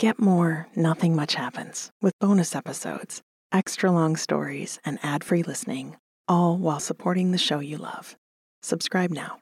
Get more Nothing Much Happens with bonus episodes, extra long stories, and ad-free listening, all while supporting the show you love. Subscribe now.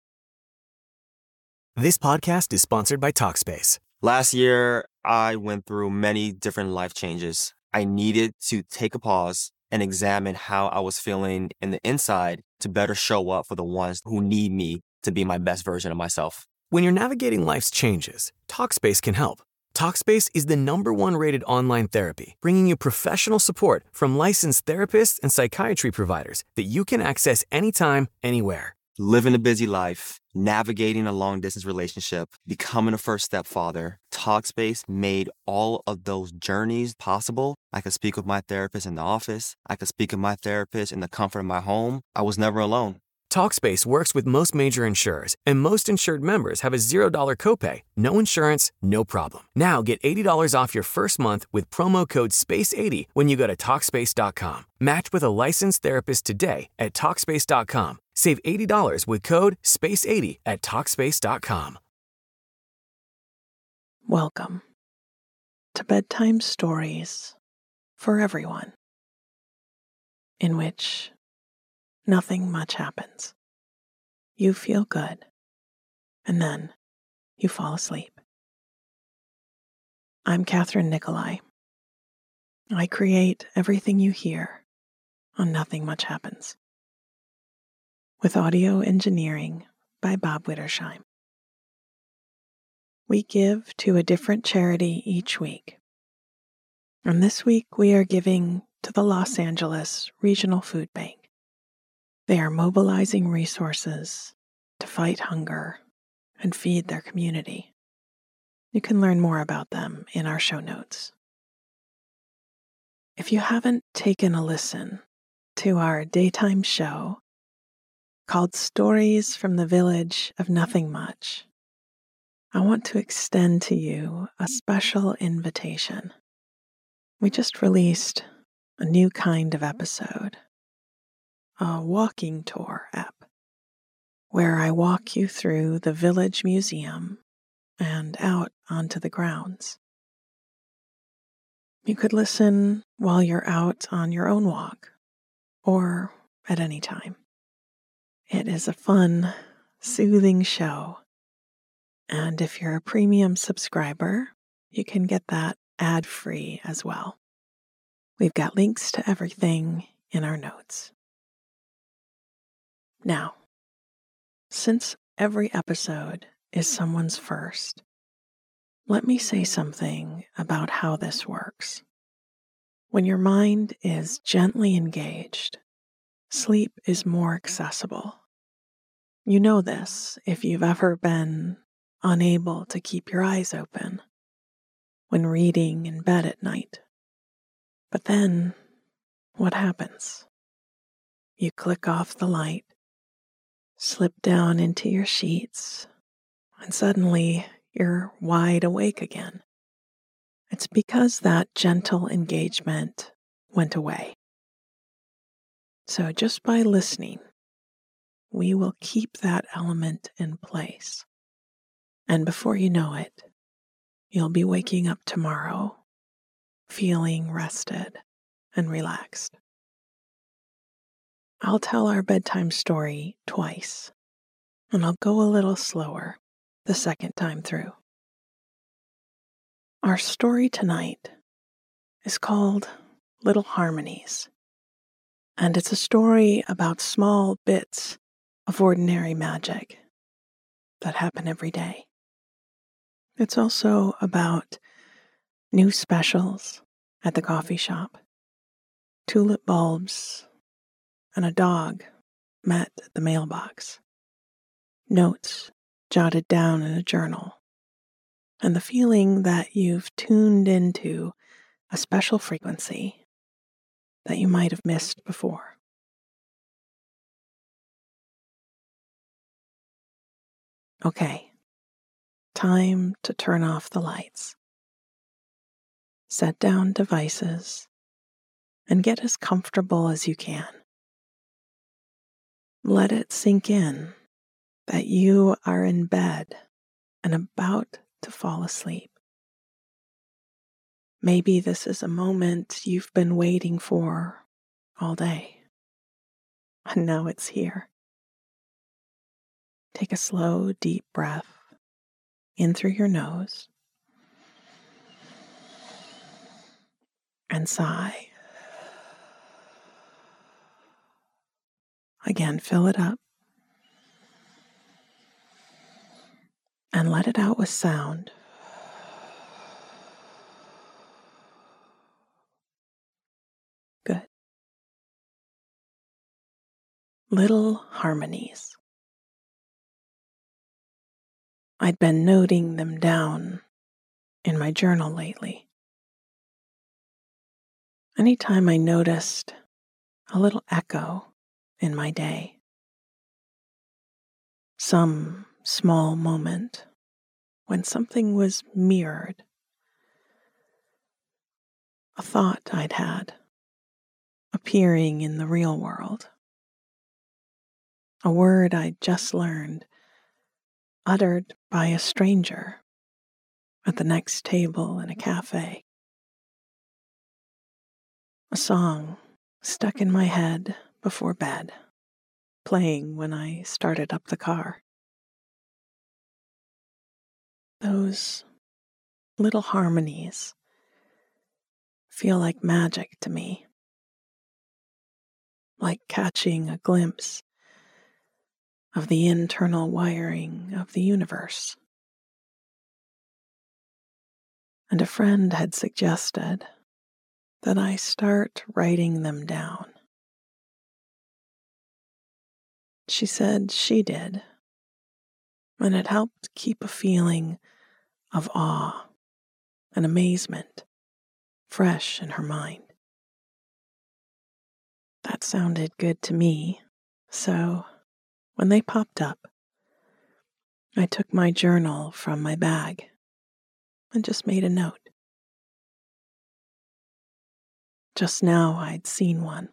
This podcast is sponsored by Talkspace. Last year, I went through many different life changes. I needed to take a pause and examine how I was feeling in the inside to better show up for the ones who need me to be my best version of myself. When you're navigating life's changes, Talkspace can help. Talkspace is the #1 rated online therapy, bringing you professional support from licensed therapists and psychiatry providers that you can access anytime, anywhere. Living a busy life, navigating a long-distance relationship, becoming a first-step father, Talkspace made all of those journeys possible. I could speak with my therapist in the office. I could speak with my therapist in the comfort of my home. I was never alone. Talkspace works with most major insurers, and most insured members have a $0 copay. No insurance, no problem. Now get $80 off your first month with promo code SPACE80 when you go to Talkspace.com. Match with a licensed therapist today at Talkspace.com. Save $80 with code SPACE80 at Talkspace.com. Welcome to Bedtime Stories for Everyone, in which nothing much happens. You feel good, and then you fall asleep. I'm Catherine Nicolai. I create everything you hear on Nothing Much Happens, with audio engineering by Bob Wittersheim. We give to a different charity each week, and this week we are giving to the Los Angeles Regional Food Bank. They are mobilizing resources to fight hunger and feed their community. You can learn more about them in our show notes. If you haven't taken a listen to our daytime show called Stories from the Village of Nothing Much, I want to extend to you a special invitation. We just released a new kind of episode, a walking tour app, where I walk you through the village museum and out onto the grounds. You could listen while you're out on your own walk, or at any time. It is a fun, soothing show, and if you're a premium subscriber, you can get that ad-free as well. We've got links to everything in our notes. Now, since every episode is someone's first, let me say something about how this works. When your mind is gently engaged, sleep is more accessible. You know this if you've ever been unable to keep your eyes open when reading in bed at night. But then, what happens? You click off the light, slip down into your sheets, and suddenly you're wide awake again. It's because that gentle engagement went away. So just by listening, we will keep that element in place. And before you know it, you'll be waking up tomorrow feeling rested and relaxed. I'll tell our bedtime story twice, and I'll go a little slower the second time through. Our story tonight is called Little Harmonies, and it's a story about small bits of ordinary magic that happen every day. It's also about new specials at the coffee shop, tulip bulbs, and a dog met at the mailbox, notes jotted down in a journal, and the feeling that you've tuned into a special frequency that you might have missed before. Okay, time to turn off the lights. Set down devices and get as comfortable as you can. Let it sink in that you are in bed and about to fall asleep. Maybe this is a moment you've been waiting for all day, and now it's here. Take a slow, deep breath in through your nose and sigh. Again, fill it up and let it out with sound. Good. Little harmonies. I'd been noting them down in my journal lately. Anytime I noticed a little echo in my day, some small moment when something was mirrored, a thought I'd had appearing in the real world, a word I'd just learned uttered by a stranger at the next table in a cafe, a song stuck in my head before bed, playing when I started up the car. Those little harmonies feel like magic to me, like catching a glimpse of the internal wiring of the universe. And a friend had suggested that I start writing them down. She said she did, and it helped keep a feeling of awe and amazement fresh in her mind. That sounded good to me, so when they popped up, I took my journal from my bag and just made a note. Just now I'd seen one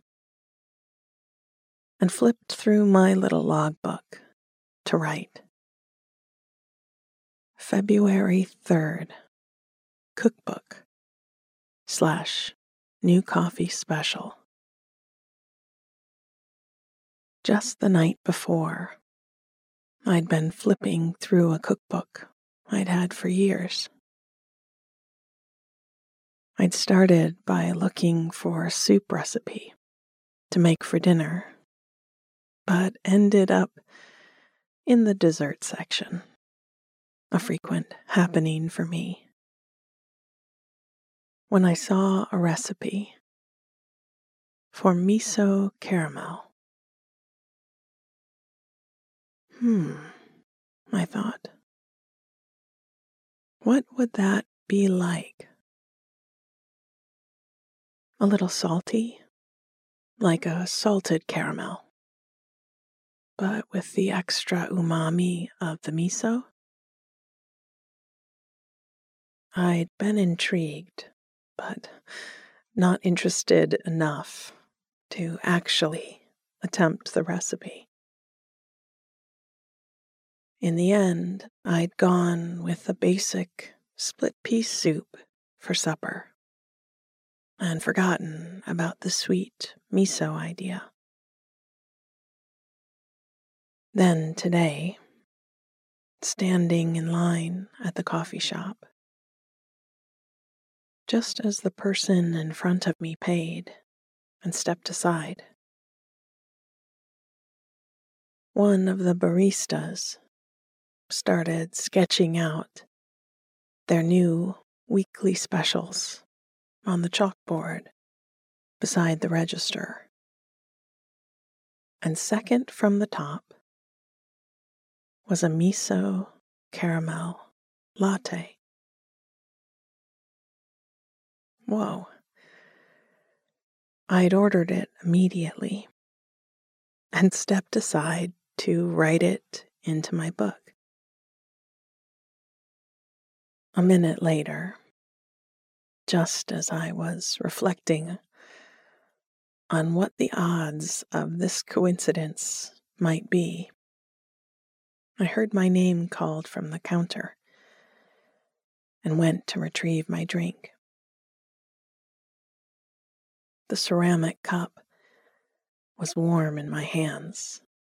and flipped through my little logbook to write. February 3rd, cookbook / new coffee special. Just the night before, I'd been flipping through a cookbook I'd had for years. I'd started by looking for a soup recipe to make for dinner, but ended up in the dessert section, a frequent happening for me. When I saw a recipe for miso caramel, I thought, what would that be like? A little salty, like a salted caramel, but with the extra umami of the miso? I'd been intrigued, but not interested enough to actually attempt the recipe. In the end, I'd gone with a basic split-pea soup for supper and forgotten about the sweet miso idea. Then today, standing in line at the coffee shop, just as the person in front of me paid and stepped aside, one of the baristas started sketching out their new weekly specials on the chalkboard beside the register. And second from the top was a miso caramel latte. Whoa. I'd ordered it immediately and stepped aside to write it into my book. A minute later, just as I was reflecting on what the odds of this coincidence might be, I heard my name called from the counter and went to retrieve my drink. the ceramic cup was warm in my hands,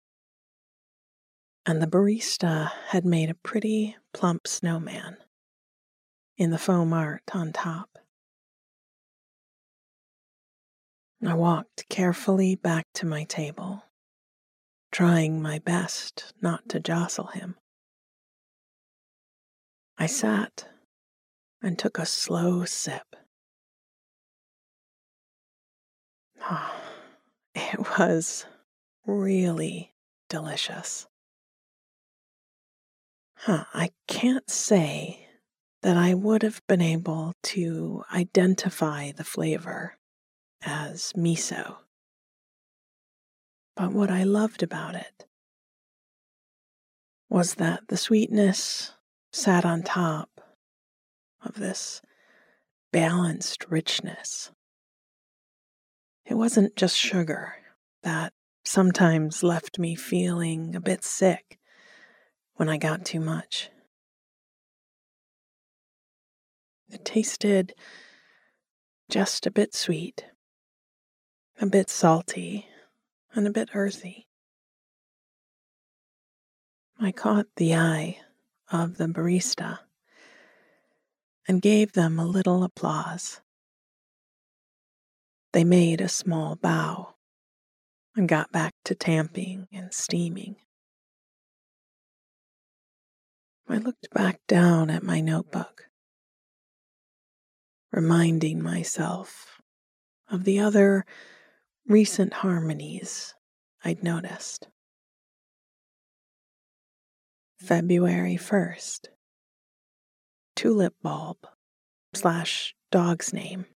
and the barista had made a pretty plump snowman in the foam art on top. I walked carefully back to my table, trying my best not to jostle him. I sat and took a slow sip. It was really delicious. I can't say that I would have been able to identify the flavor as miso. But what I loved about it was that the sweetness sat on top of this balanced richness. It wasn't just sugar that sometimes left me feeling a bit sick when I got too much. It tasted just a bit sweet, a bit salty, and a bit earthy. I caught the eye of the barista and gave them a little applause. They made a small bow and got back to tamping and steaming. I looked back down at my notebook, reminding myself of the other recent harmonies I'd noticed. February 1st, tulip bulb / dog's name.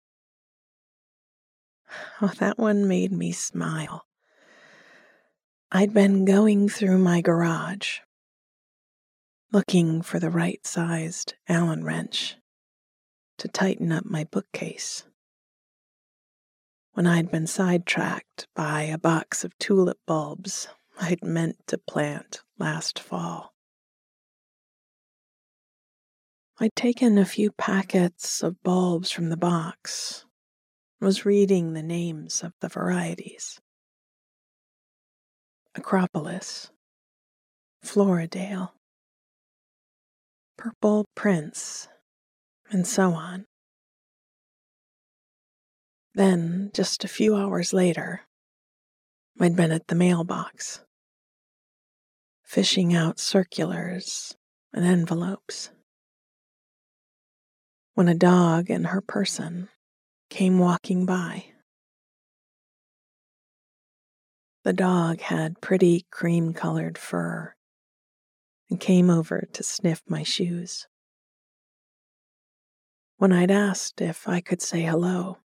Oh, that one made me smile. I'd been going through my garage, looking for the right-sized Allen wrench to tighten up my bookcase, when I'd been sidetracked by a box of tulip bulbs I'd meant to plant last fall. I'd taken a few packets of bulbs from the box, was reading the names of the varieties. Acropolis, Floridale, Purple Prince, and so on. Then, just a few hours later, I'd been at the mailbox, fishing out circulars and envelopes, when a dog and her person came walking by. The dog had pretty cream-colored fur and came over to sniff my shoes. When I'd asked if I could say hello,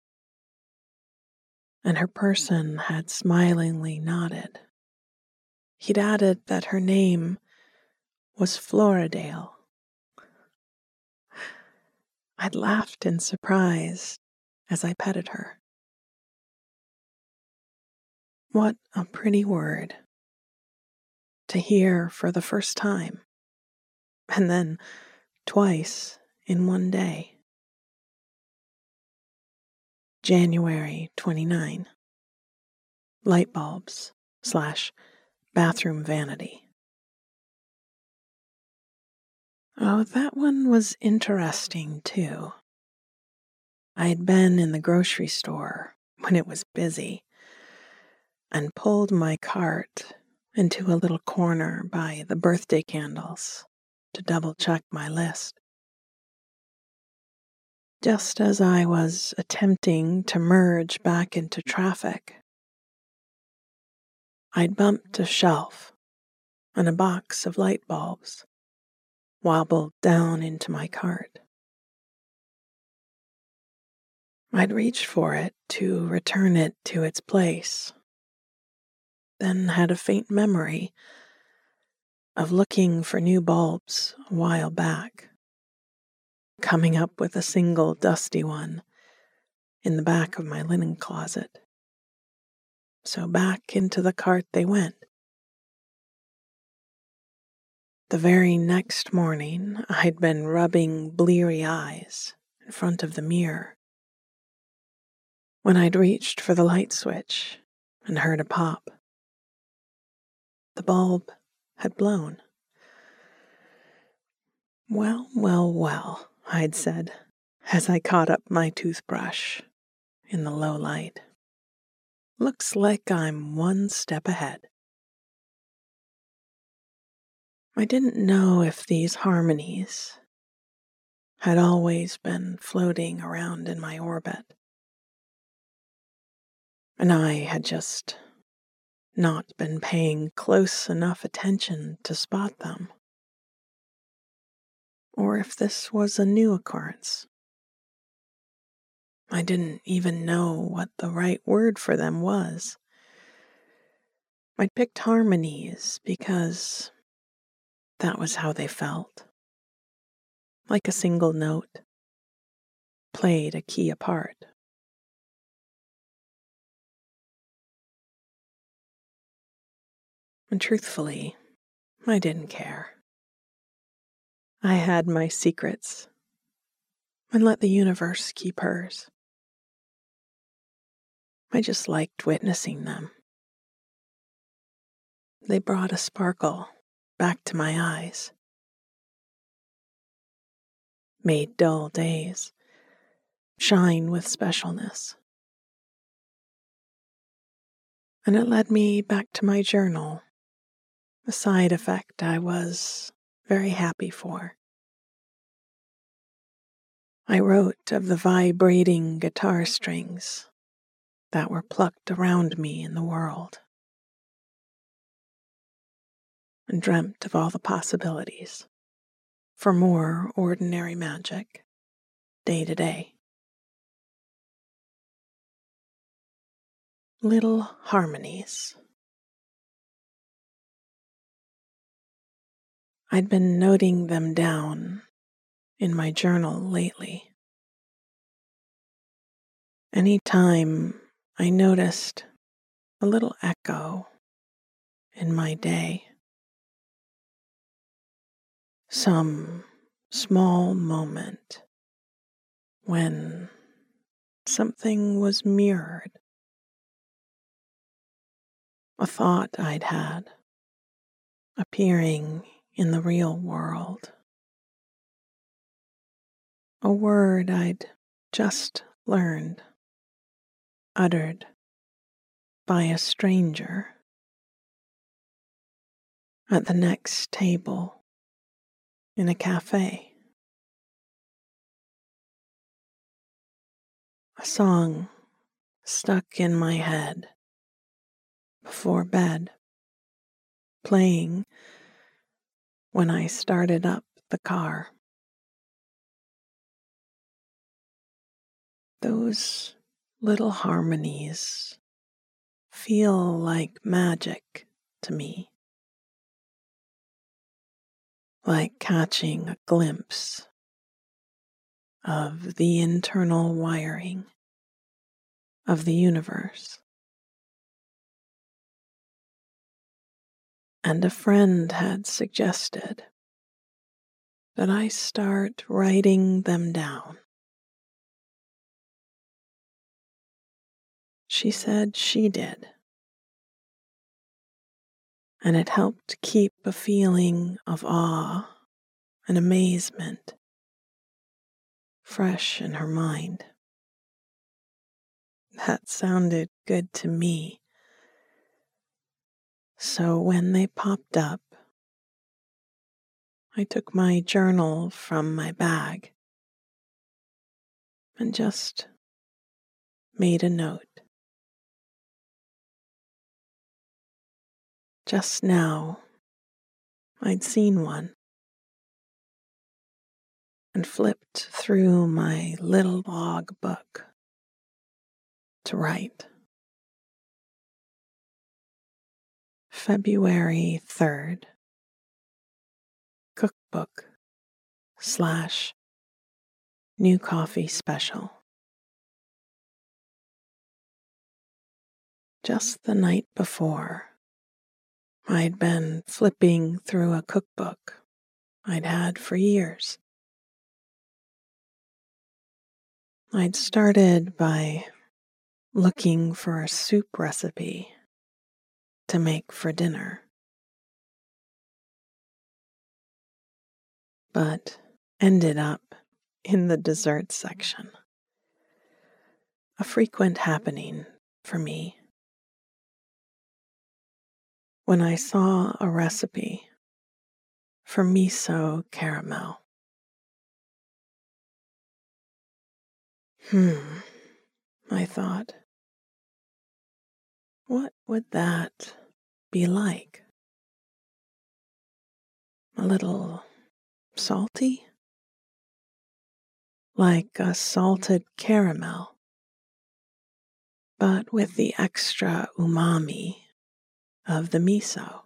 and her person had smilingly nodded, he'd added that her name was Floridale. I'd laughed in surprise as I petted her. What a pretty word to hear for the first time, and then twice in one day. January 29. Light bulbs / bathroom vanity. Oh, that one was interesting, too. I'd been in the grocery store when it was busy and pulled my cart into a little corner by the birthday candles to double-check my list. Just as I was attempting to merge back into traffic, I'd bumped a shelf, and a box of light bulbs wobbled down into my cart. I'd reached for it to return it to its place, then had a faint memory of looking for new bulbs a while back, coming up with a single dusty one in the back of my linen closet. So back into the cart they went. The very next morning, I'd been rubbing bleary eyes in front of the mirror when I'd reached for the light switch and heard a pop. The bulb had blown. Well, well, well, I'd said, as I caught up my toothbrush in the low light. Looks like I'm one step ahead. I didn't know if these harmonies had always been floating around in my orbit, and I had just not been paying close enough attention to spot them, or if this was a new occurrence. I didn't even know what the right word for them was. I'd picked harmonies because that was how they felt. Like a single note played a key apart. And truthfully, I didn't care. I had my secrets and let the universe keep hers. I just liked witnessing them. They brought a sparkle back to my eyes, made dull days shine with specialness. And it led me back to my journal, a side effect I was very happy for. I wrote of the vibrating guitar strings that were plucked around me in the world, and dreamt of all the possibilities for more ordinary magic, day to day. Little harmonies. I'd been noting them down in my journal lately. Any time I noticed a little echo in my day, some small moment when something was mirrored, a thought I'd had appearing in the real world, a word I'd just learned, uttered by a stranger at the next table in a cafe. A song stuck in my head before bed, playing when I started up the car. Those little harmonies feel like magic to me, like catching a glimpse of the internal wiring of the universe. And a friend had suggested that I start writing them down. She said she did, and it helped keep a feeling of awe and amazement fresh in her mind. That sounded good to me. So when they popped up, I took my journal from my bag and just made a note. Just now, I'd seen one and flipped through my little log book to write. February 3rd, cookbook / new coffee special. Just the night before, I'd been flipping through a cookbook I'd had for years. I'd started by looking for a soup recipe to make for dinner, but ended up in the dessert section. A frequent happening for me. When I saw a recipe for miso caramel. I thought, what would that be like? A little salty? Like a salted caramel, but with the extra umami of the miso.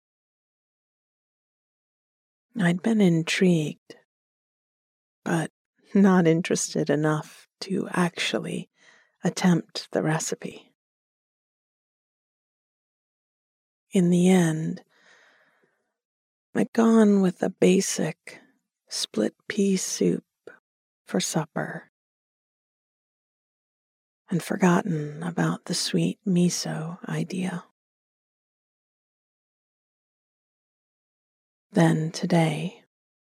I'd been intrigued, but not interested enough to actually attempt the recipe. In the end, I'd gone with a basic split pea soup for supper and forgotten about the sweet miso idea. Then today,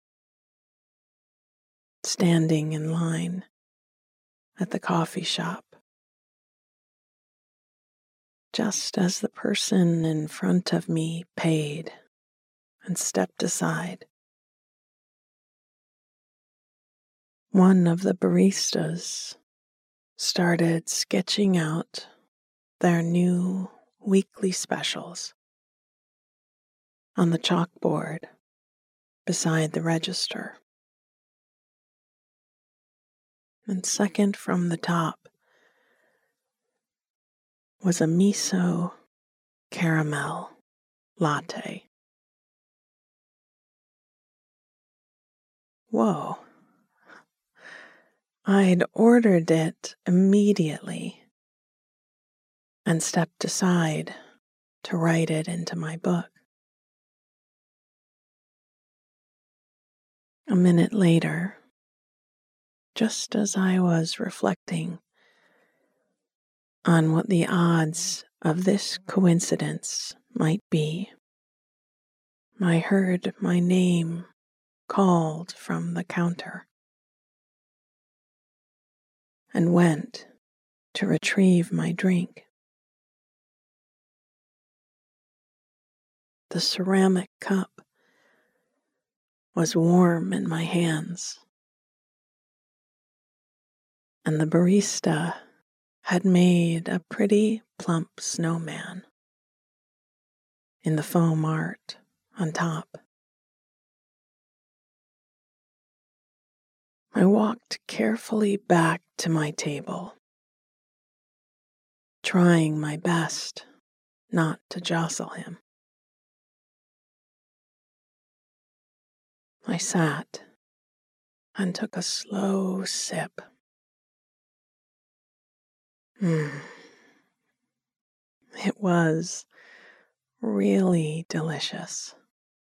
standing in line at the coffee shop, just as the person in front of me paid and stepped aside, one of the baristas started sketching out their new weekly specials on the chalkboard beside the register. And second from the top was a miso caramel latte. Whoa. I'd ordered it immediately and stepped aside to write it into my book. A minute later, just as I was reflecting on what the odds of this coincidence might be, I heard my name called from the counter and went to retrieve my drink. The ceramic cup was warm in my hands, and the barista had made a pretty plump snowman in the foam art on top. I walked carefully back to my table, trying my best not to jostle him. I sat and took a slow sip. It was really delicious.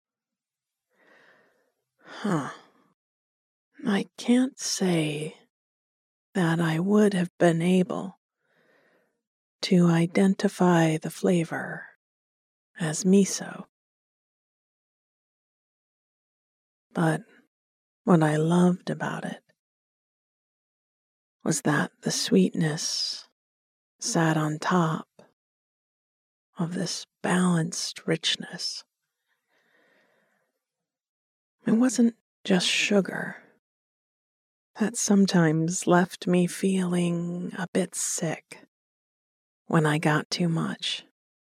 I can't say that I would have been able to identify the flavor as miso, but what I loved about it was that the sweetness sat on top of this balanced richness. It wasn't just sugar that sometimes left me feeling a bit sick when I got too much.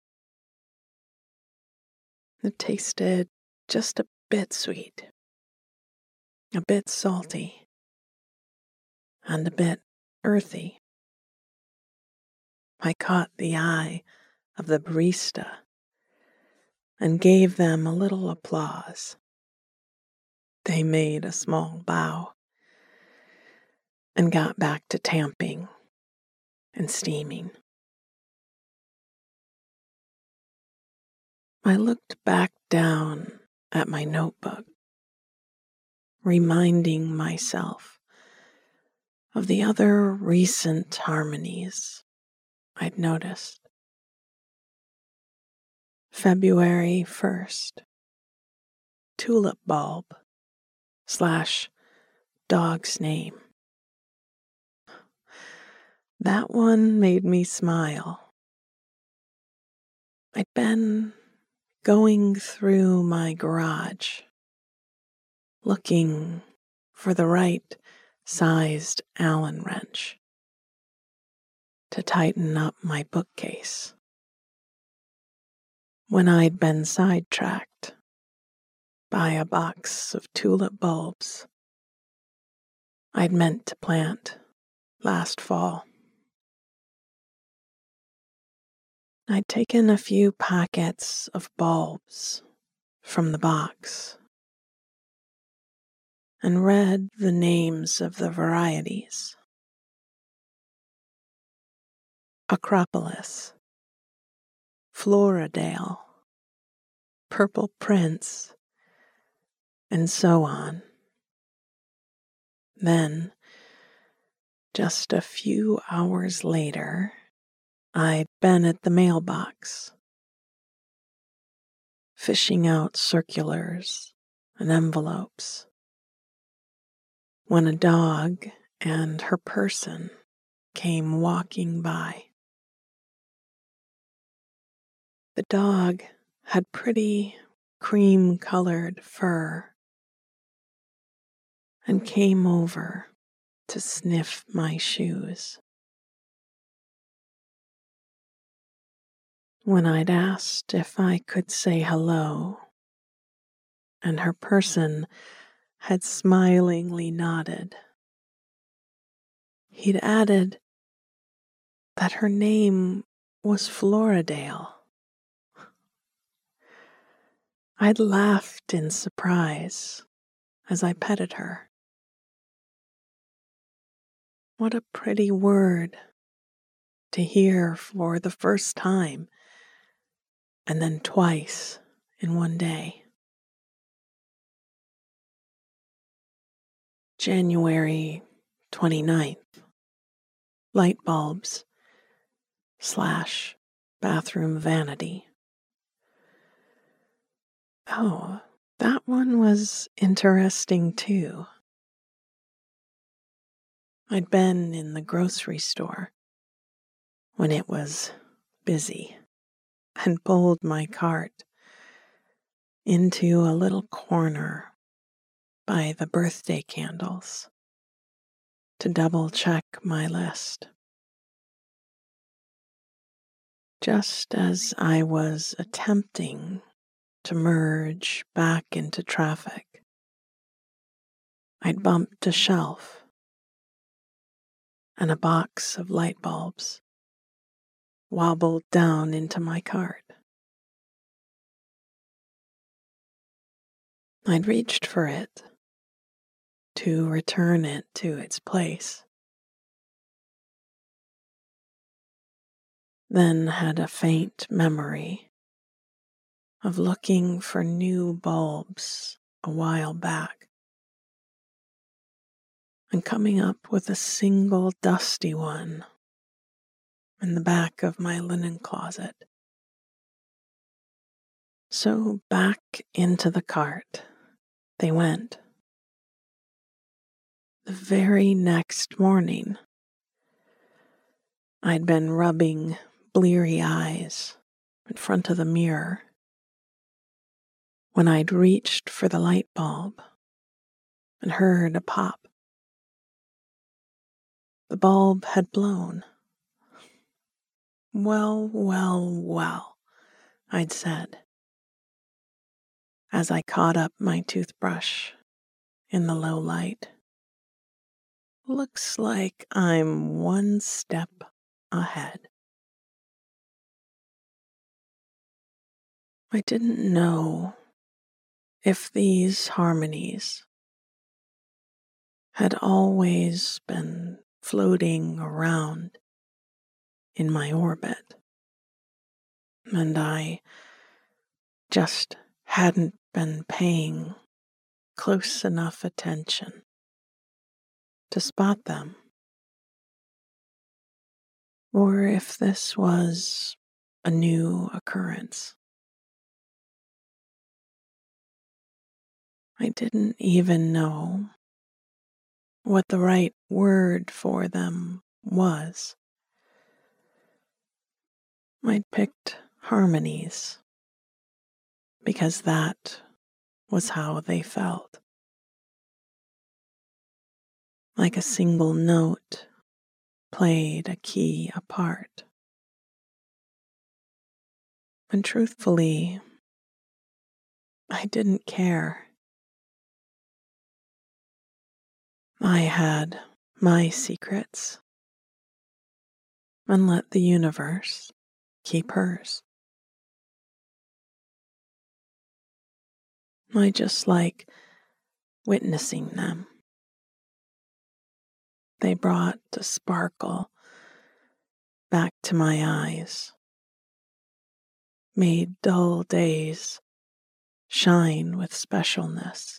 It tasted just a bit sweet, a bit salty, and a bit earthy. I caught the eye of the barista and gave them a little applause. They made a small bow and got back to tamping and steaming. I looked back down at my notebook, reminding myself of the other recent harmonies I'd noticed. February 1st, tulip bulb / dog's name. That one made me smile. I'd been going through my garage, looking for the right sized Allen wrench to tighten up my bookcase, when I'd been sidetracked by a box of tulip bulbs I'd meant to plant last fall. I'd taken a few packets of bulbs from the box and read the names of the varieties. Acropolis, Floridale, Purple Prince, and so on. Then, just a few hours later, I'd been at the mailbox, fishing out circulars and envelopes, when a dog and her person came walking by. The dog had pretty cream-colored fur and came over to sniff my shoes. When I'd asked if I could say hello, and her person had smilingly nodded, he'd added that her name was Floridale. I'd laughed in surprise as I petted her. What a pretty word to hear for the first time, and then twice in one day. January 29th, light bulbs / bathroom vanity. Oh, that one was interesting too. I'd been in the grocery store when it was busy and pulled my cart into a little corner by the birthday candles to double check my list. Just as I was attempting to merge back into traffic, I'd bumped a shelf, and a box of light bulbs wobbled down into my cart. I'd reached for it to return it to its place, then had a faint memory of looking for new bulbs a while back and coming up with a single dusty one in the back of my linen closet. So back into the cart they went. The very next morning, I'd been rubbing bleary eyes in front of the mirror when I'd reached for the light bulb and heard a pop. The bulb had blown. Well, well, well, I'd said, as I caught up my toothbrush in the low light. Looks like I'm one step ahead. I didn't know if these harmonies had always been floating around in my orbit, and I just hadn't been paying close enough attention to spot them. or if this was a new occurrence. I didn't even know what the right word for them was. I'd picked harmonies because that was how they felt. Like a single note played a key apart. And truthfully, I didn't care. I had my secrets, and let the universe keep hers. I just like witnessing them. They brought a sparkle back to my eyes, made dull days shine with specialness.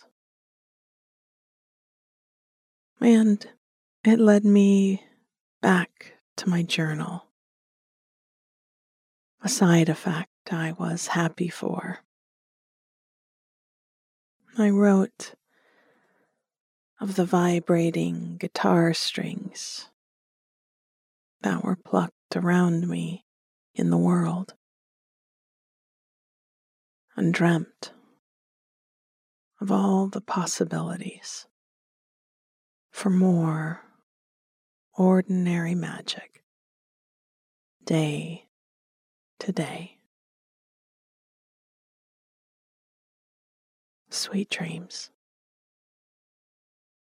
And it led me back to my journal, a side effect I was happy for. I wrote of the vibrating guitar strings that were plucked around me in the world, and dreamt of all the possibilities for more ordinary magic, day to day. Sweet dreams.